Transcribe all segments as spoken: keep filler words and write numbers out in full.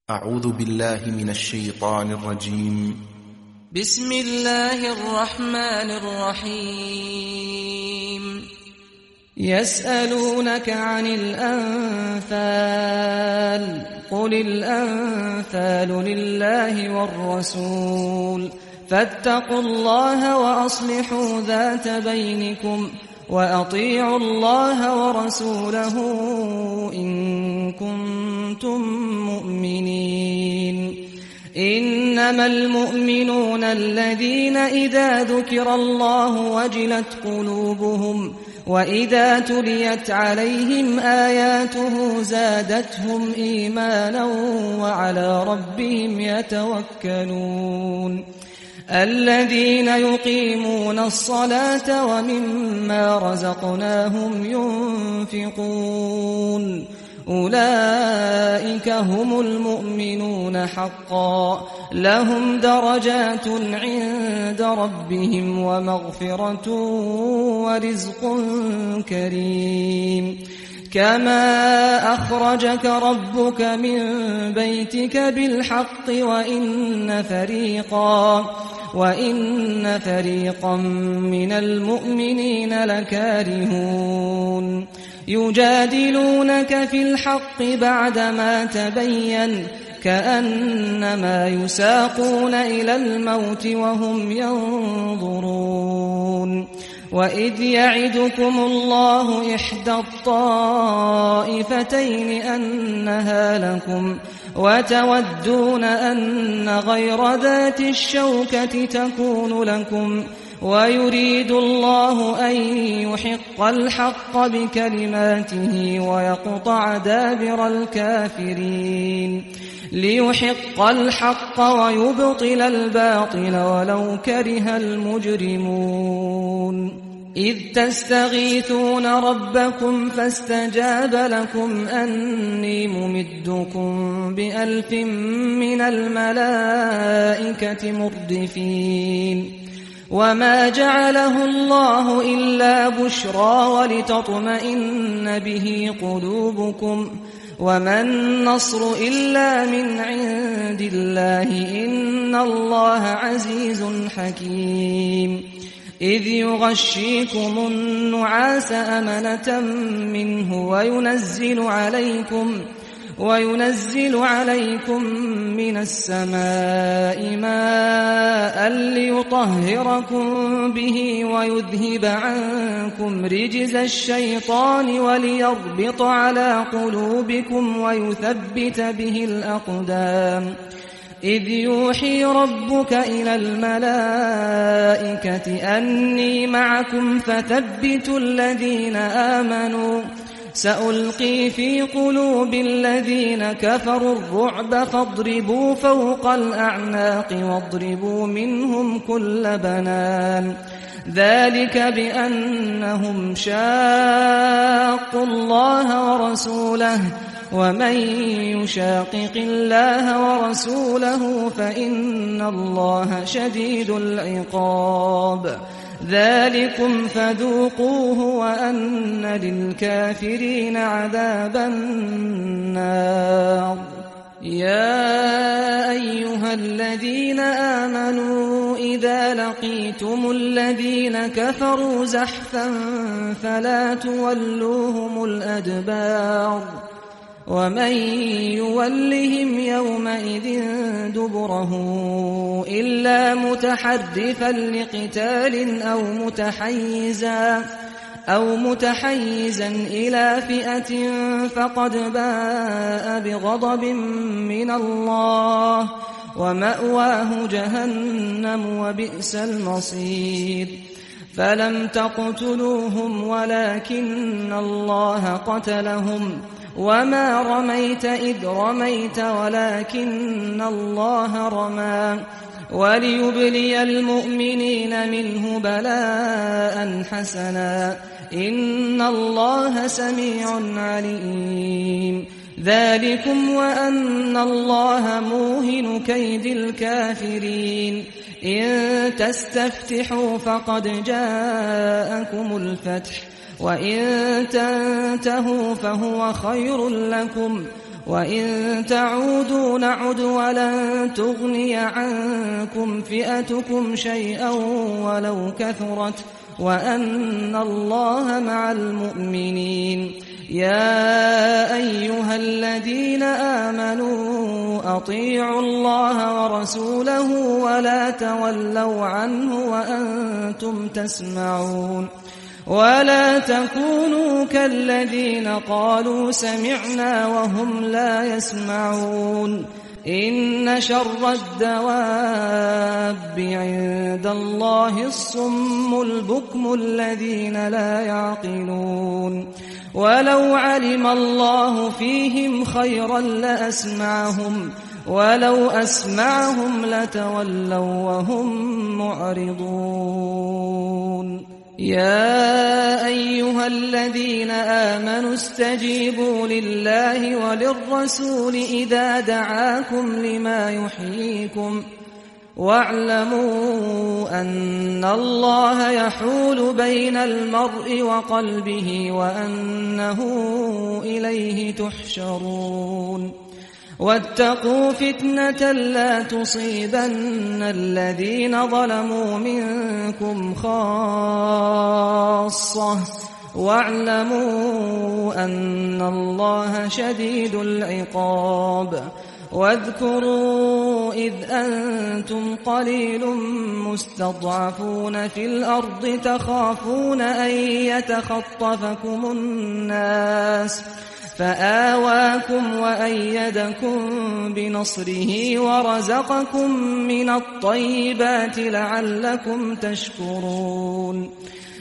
أعوذ بالله من الشيطان الرجيم. بسم الله الرحمن الرحيم. يسألونك عن الأنفال قل الأنفال لله والرسول فاتقوا الله وأصلحوا ذات بينكم وأطيعوا الله ورسوله إن كنتم مؤمنين. إنما المؤمنون الذين إذا ذكر الله وجلت قلوبهم وإذا تليت عليهم آياته زادتهم إيمانا وعلى ربهم يتوكلون. الذين يقيمون الصلاة ومما رزقناهم ينفقون أولئك هم المؤمنون حقا لهم درجات عند ربهم ومغفرة ورزق كريم. كما أخرجك ربك من بيتك بالحق وإن فريقا وإن فريقا من المؤمنين لكارهون يجادلونك في الحق بعدما تبين كأنما يساقون إلى الموت وهم ينظرون. وإذ يعدكم الله إحدى الطائفتين أنها لكم وتودون أن غير ذات الشوكة تكون لكم ويريد الله أن يحق الحق بكلماته ويقطع دابر الكافرين ليحق الحق ويبطل الباطل ولو كره المجرمون. إذ تستغيثون ربكم فاستجاب لكم أني ممدكم بألف من الملائكة مردفين. وما جعله الله إلا بشرى ولتطمئن به قلوبكم وما النصر إلا من عند الله إن الله عزيز حكيم. إذ يغشيكم النعاس أمنة منه وينزل عليكم وينزل عليكم من السماء ماء ليطهركم به ويذهب عنكم رجز الشيطان وليربط على قلوبكم ويثبت به الأقدام. إذ يوحي ربك إلى الملائكة أني معكم فثبتوا الذين آمنوا سألقي في قلوب الذين كفروا الرعب فاضربوا فوق الأعناق واضربوا منهم كل بنان. ذلك بأنهم شاقوا الله ورسوله ومن يشاقق الله ورسوله فإن الله شديد العقاب. ذلكم فذوقوه وأن للكافرين عذاب النار. يا أيها الذين آمنوا إذا لقيتم الذين كفروا زحفا فلا تولوهم الأدبار ومن يولهم يومئذ دبره إلا متحرفا لقتال أو متحيزا أو متحيزا إلى فئة فقد باء بغضب من الله ومأواه جهنم وبئس المصير. فلم تقتلوهم ولكن الله قتلهم وما رميت إذ رميت ولكن الله رمى وليبلي المؤمنين منه بلاء حسنا إن الله سميع عليم. ذلكم وأن الله موهن كيد الكافرين. إن تستفتحوا فقد جاءكم الفتح وإن تنتهوا فهو خير لكم وإن تعودوا نعد ولن تغني عنكم فئتكم شيئا ولو كثرت وأن الله مع المؤمنين يا أيها الذين آمنوا أطيعوا الله ورسوله ولا تولوا عنه وأنتم تسمعون ولا تكونوا كالذين قالوا سمعنا وهم لا يسمعون إن شر الدواب عند الله الصم البكم الذين لا يعقلون ولو علم الله فيهم خيرا لأسمعهم ولو أسمعهم لتولوا وهم معرضون يا أيها الذين آمنوا استجيبوا لله وللرسول إذا دعاكم لما يحييكم واعلموا أن الله يحول بين المرء وقلبه وأنه إليه تحشرون واتقوا فتنة لا تصيبن الذين ظلموا منكم خاصة واعلموا أن الله شديد العقاب واذكروا إذ أنتم قليل مستضعفون في الأرض تخافون أن يتخطفكم الناس فآواكم وأيدكم بنصره ورزقكم من الطيبات لعلكم تشكرون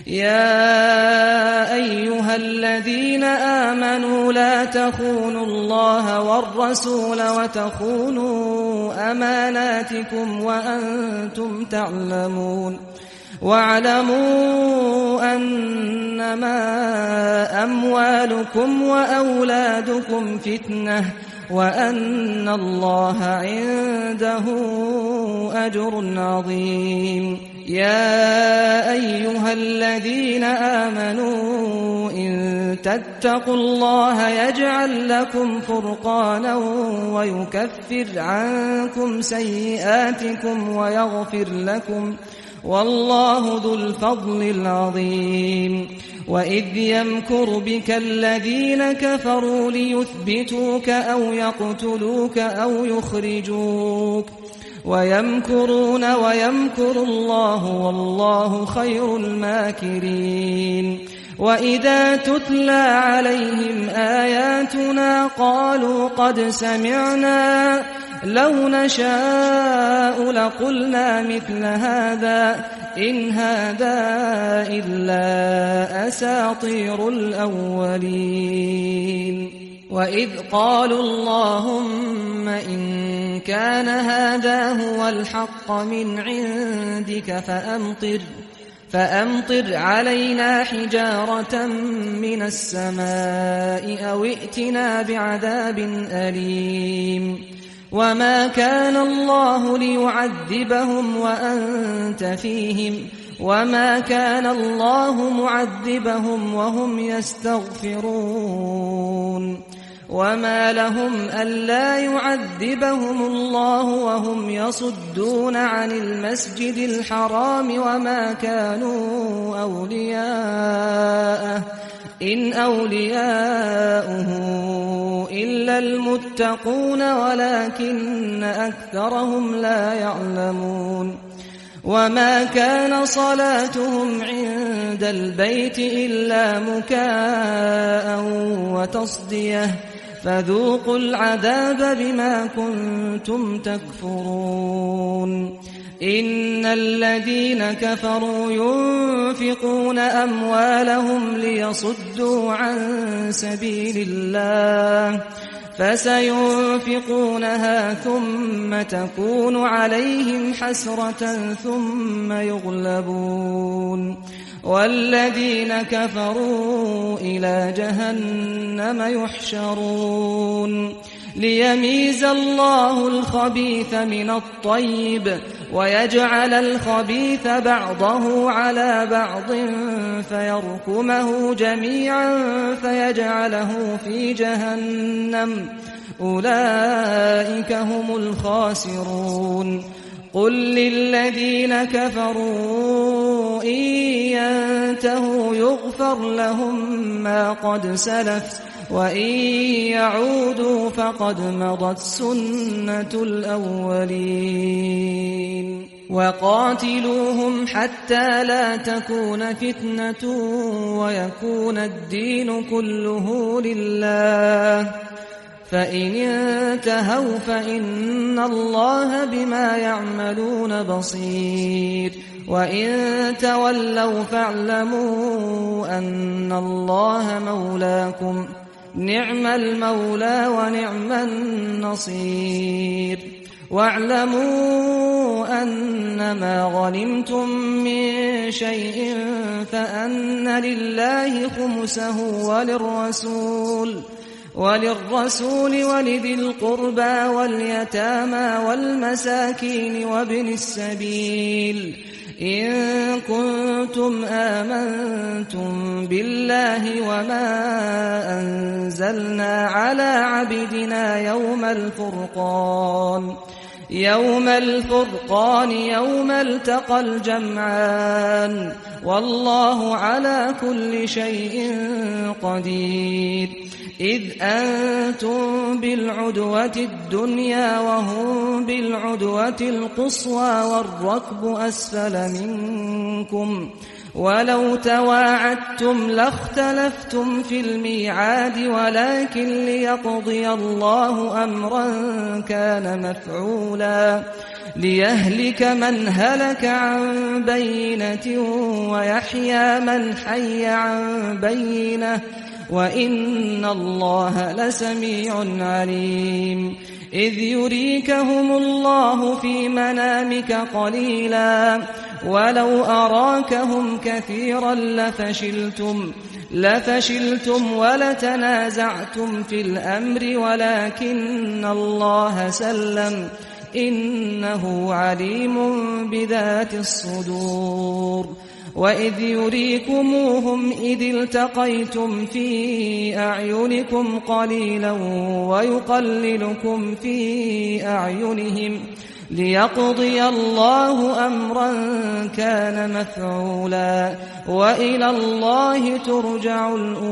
يا أيها الذين آمنوا لا تخونوا الله والرسول وتخونوا أماناتكم وأنتم تعلمون واعلموا أنما أموالكم وأولادكم فتنة وأن الله عنده أجر عظيم يا أيها الذين آمنوا إن تتقوا الله يجعل لكم فرقانا ويكفر عنكم سيئاتكم ويغفر لكم والله ذو الفضل العظيم وإذ يمكر بك الذين كفروا ليثبتوك أو يقتلوك أو يخرجوك ويمكرون ويمكر الله والله خير الماكرين وإذا تتلى عليهم آياتنا قالوا قد سمعنا لو نشاء لقلنا مثل هذا إن هذا إلا أساطير الأولين وإذ قالوا اللهم إن كان هذا هو الحق من عندك فأمطر فأمطر علينا حجارة من السماء أو ائتنا بعذاب أليم وما كان الله ليعذبهم وأنت فيهم وما كان الله معذبهم وهم يستغفرون وما لهم ألا يعذبهم الله وهم يصدون عن المسجد الحرام وما كانوا أولياءه إن أولياؤه إلا المتقون ولكن أكثرهم لا يعلمون وما كان صلاتهم عند البيت إلا مكاء وتصدية فذوقوا العذاب بما كنتم تكفرون إن الذين كفروا ينفقون أموالهم ليصدوا عن سبيل الله فسينفقونها ثم تكون عليهم حسرة ثم يغلبون والذين كفروا إلى جهنم يحشرون ليميز الله الخبيث من الطيب ويجعل الخبيث بعضه على بعض فيركمه جميعا فيجعله في جهنم أولئك هم الخاسرون قل للذين كفروا إن ينتهوا يغفر لهم ما قد سلف وإن يعودوا فقد مضت سنة الأولين وقاتلوهم حتى لا تكون فتنة ويكون الدين كله لله فإن انتهوا فإن الله بما يعملون بصير وإن تولوا فاعلموا أن الله مولاكم نعم المولى ونعم النصير واعلموا أنما غنمتم من شيء فأن لله خمسه وللرسول وللرسول ولذي القربى واليتامى والمساكين وابن السبيل إن كنتم آمنتم بالله وما أنزلنا على عبدنا يوم الفرقان يوم الفرقان يوم التقى الجمعان والله على كل شيء قدير إذ أنتم بالعدوة الدنيا وهم بالعدوة القصوى والركب أسفل منكم ولو تواعدتم لاختلفتم في الميعاد ولكن ليقضي الله أمرا كان مفعولا ليهلك من هلك عن بينة ويحيى من حي عن بينة وإن الله لسميع عليم إذ يريكهم الله في منامك قليلا ولو أراكهم كثيرا لفشلتم لفشلتم ولتنازعتم في الأمر ولكن الله سلم إنه عليم بذات الصدور وإذ يريكموهم إذ التقيتم في أعينكم قليلا ويقللكم في أعينهم ليقضي الله أمرا كان مفعولا وإلى الله ترجع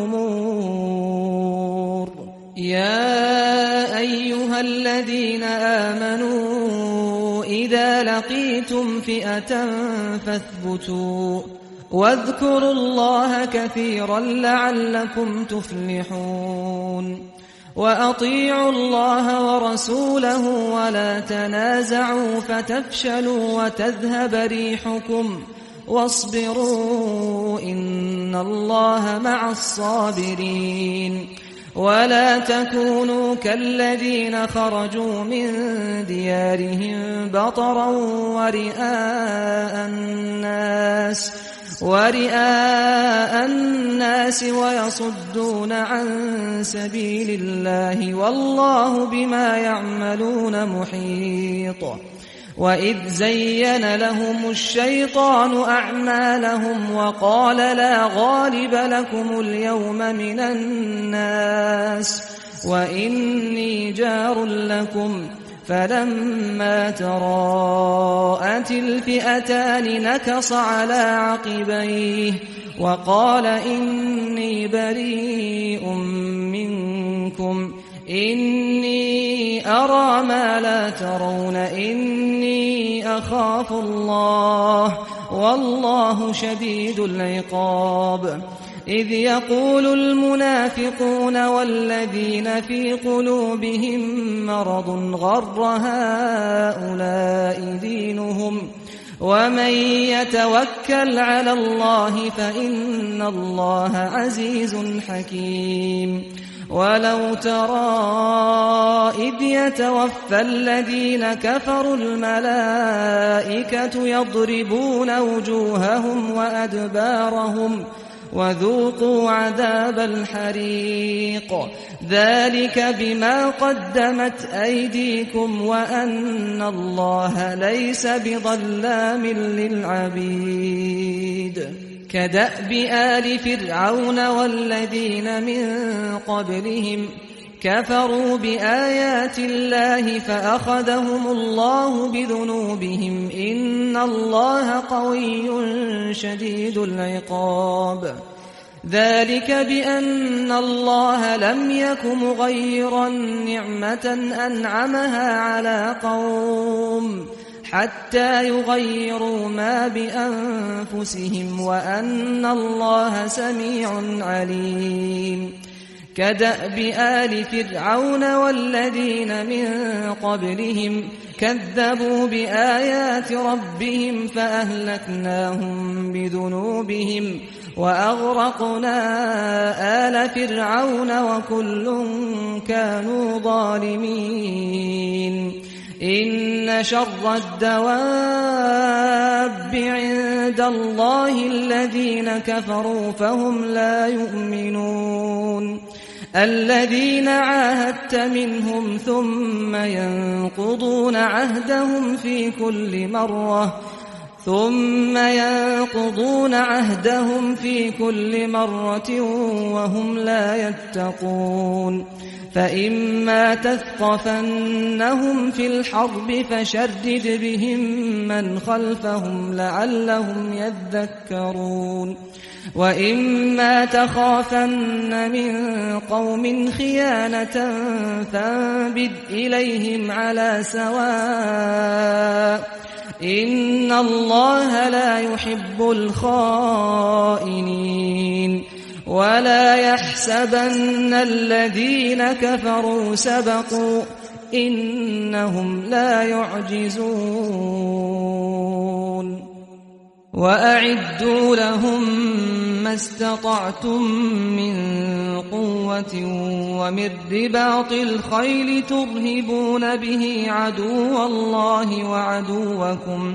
الأمور يا أيها الذين آمنوا إذا لقيتم فئة فاثبتوا واذكروا الله كثيرا لعلكم تفلحون وأطيعوا الله ورسوله ولا تنازعوا فتفشلوا وتذهب ريحكم واصبروا إن الله مع الصابرين ولا تكونوا كالذين خرجوا من ديارهم بطرا ورئاء الناس ورئاء الناس ويصدون عن سبيل الله والله بما يعملون محيط وإذ زين لهم الشيطان أعمالهم وقال لا غالب لكم اليوم من الناس وإني جار لكم فلما تراءت الفئتان نكص على عقبيه وقال إني بريء منكم إني أرى ما لا ترون إني أخاف الله والله شديد العقاب إذ يقول المنافقون والذين في قلوبهم مرض غر هؤلاء دينهم ومن يتوكل على الله فإن الله عزيز حكيم ولو ترى إذ يتوفى الذين كفروا الملائكة يضربون وجوههم وأدبارهم وذوقوا عذاب الحريق ذلك بما قدمت أيديكم وأن الله ليس بظلام للعبيد كدأب آل فرعون والذين من قبلهم كفروا بآيات الله فأخذهم الله بذنوبهم إن الله قوي شديد العقاب ذلك بأن الله لم يك مغيرا نعمة أنعمها على قوم حتى يغيروا ما بأنفسهم وأن الله سميع عليم كدأب آل فرعون والذين من قبلهم كذبوا بآيات ربهم فأهلكناهم بذنوبهم وأغرقنا آل فرعون وكل كانوا ظالمين إن شر الدواب عند الله الذين كفروا فهم لا يؤمنون الذين عاهدت منهم ثم ينقضون عهدهم في كل مرة ثم ينقضون عهدهم في كل مرة وهم لا يتقون فإما تثقفنهم في الحرب فشدد بهم من خلفهم لعلهم يذكرون وإما تخافن من قوم خيانة فانبذ إليهم على سواء إن الله لا يحب الخائنين ولا يحسبن الذين كفروا سبقوا إنهم لا يعجزون وأعدوا لهم ما استطعتم من قوة ومن رباط الخيل ترهبون به عدو الله وعدوكم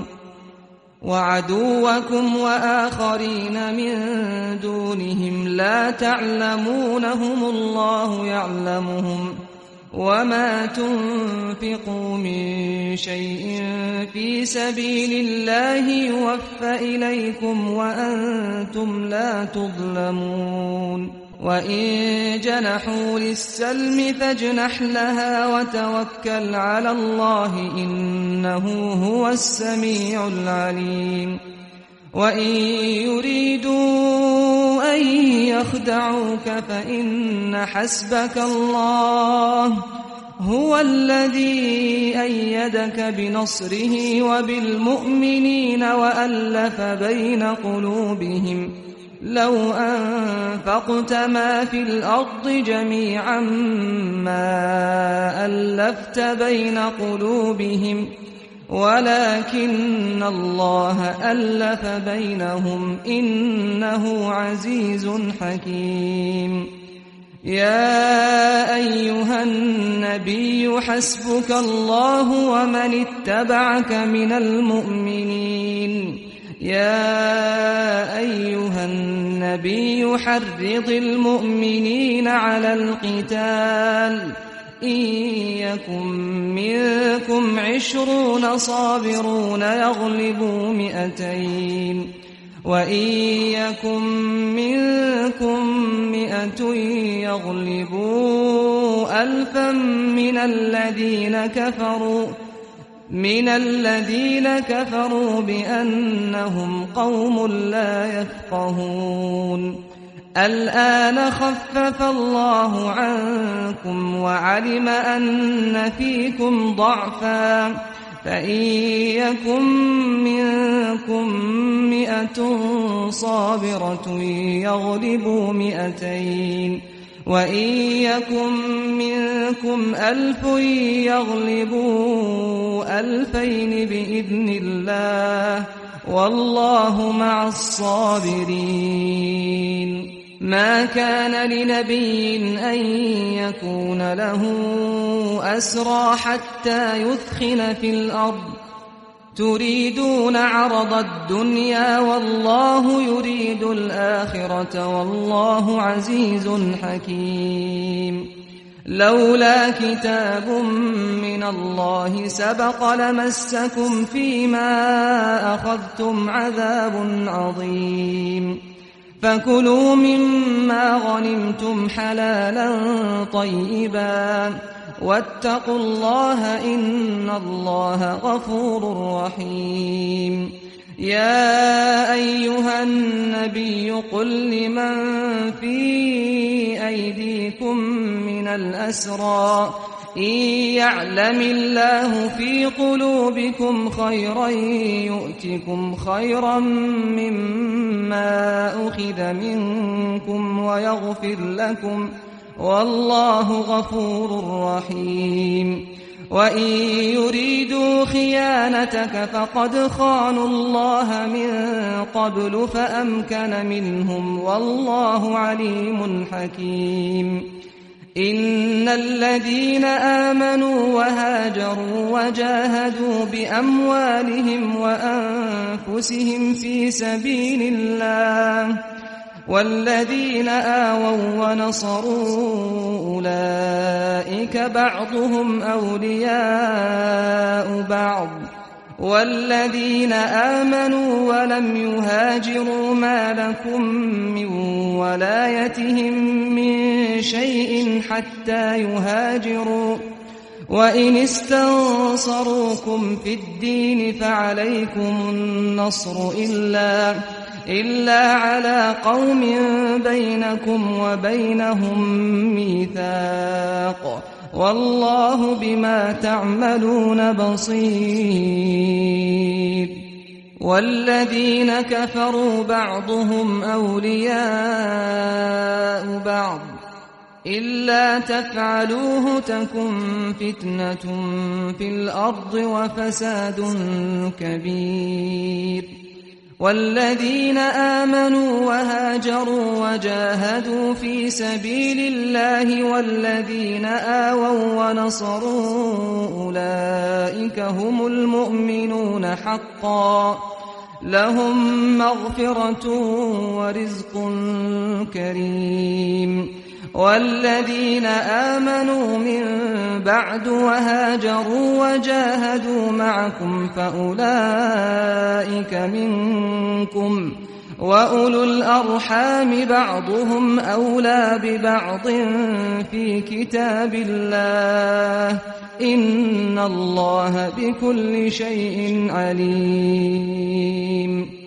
وعدوكم وآخرين من دونهم لا تعلمونهم الله يعلمهم وما تنفقوا من شيء في سبيل الله يوفى إليكم وأنتم لا تظلمون وإن جنحوا للسلم فاجنح لها وتوكل على الله إنه هو السميع العليم وإن يريدوا أن يخدعوك فإن حسبك الله هو الذي أيدك بنصره وبالمؤمنين وألف بين قلوبهم لو أنفقت ما في الأرض جميعا ما ألفت بين قلوبهم ولكن الله ألف بينهم إنه عزيز حكيم يا أيها النبي حسبك الله ومن اتبعك من المؤمنين يا أيها النبي حرض المؤمنين على القتال إن يكن منكم عشرون صابرون يغلبوا مئتين وإن يكن منكم مئة يغلبوا ألفا من الذين كفروا من الذين كفروا بأنهم قوم لا يفقهون الآن خفف الله عنكم وعلم أن فيكم ضعفا فإن يكن منكم مئة صابرة يغلبوا مئتين وإن يكن منكم ألف يغلبوا ألفين بإذن الله والله مع الصابرين ما كان لنبي أن يكون له أسرى حتى يثخن في الأرض تريدون عرض الدنيا والله يريد الآخرة والله عزيز حكيم لولا كتاب من الله سبق لمسكم فيما أخذتم عذاب عظيم فكلوا مما غنمتم حلالا طيبا واتقوا الله إن الله غفور رحيم. يا أيها النبي قل لمن في أيديكم من الأسرى إن يعلم الله في قلوبكم خيرا يؤتكم خيرا مما أخذ منكم ويغفر لكم والله غفور رحيم. وإن يريدوا خيانتك فقد خانوا الله من قبل فأمكن منهم والله عليم حكيم. إن الذين آمنوا وهاجروا وجاهدوا بأموالهم وأنفسهم في سبيل الله والذين آووا ونصروا أولئك بعضهم أولياء بعض والذين آمنوا ولم يهاجروا ما لكم من ولايتهم من شيء حتى يهاجروا وإن استنصروكم في الدين فعليكم النصر إلا إلا على قوم بينكم وبينهم ميثاق والله بما تعملون بصير. والذين كفروا بعضهم أولياء بعض إلا تفعلوه تكن فتنة في الأرض وفساد كبير. والذين آمنوا وهاجروا وجاهدوا في سبيل الله والذين آووا ونصروا أولئك هم المؤمنون حقا لهم مغفرة ورزق كريم. والذين آمنوا من بعد وهاجروا وجاهدوا معكم فأولئك منكم وأولو الأرحام بعضهم أولى ببعض في كتاب الله إن الله بكل شيء عليم.